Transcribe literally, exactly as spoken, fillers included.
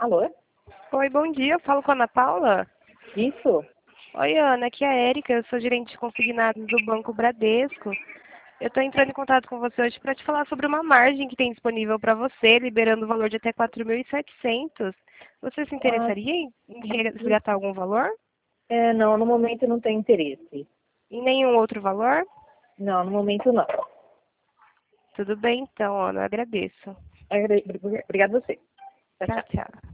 Alô? Oi, bom dia. Eu falo com a Ana Paula? Isso? Oi, Ana. Aqui é a Érica. Eu sou gerente de consignados do Banco Bradesco. Eu estou entrando em contato com você hoje para te falar sobre uma margem que tem disponível para você, liberando o valor de até quatro mil e setecentos. Você se Ah, interessaria em em resgatar algum valor? é, não, no momento não tem interesse. Em nenhum outro valor? Não, no momento não. Tudo bem, então, Ana. Eu agradeço. Agra- Obrigada a você. Tchau, Tchau, tchau. tchau.